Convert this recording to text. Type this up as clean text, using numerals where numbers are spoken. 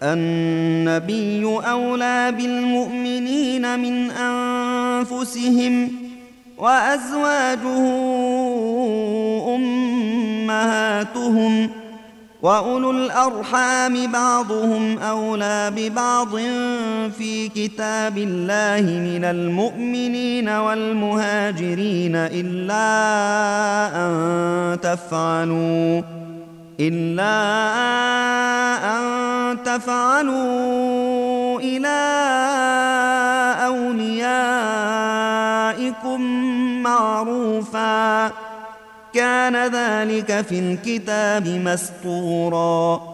النبي أولى بالمؤمنين من أنفسهم وأزواجه أمهاتهم وأولو الأرحام بعضهم أولى ببعض في كتاب الله من المؤمنين والمهاجرين إلا أن تفعلوا إلى أوليائكم معروفا كان ذلك في الكتاب مسطورا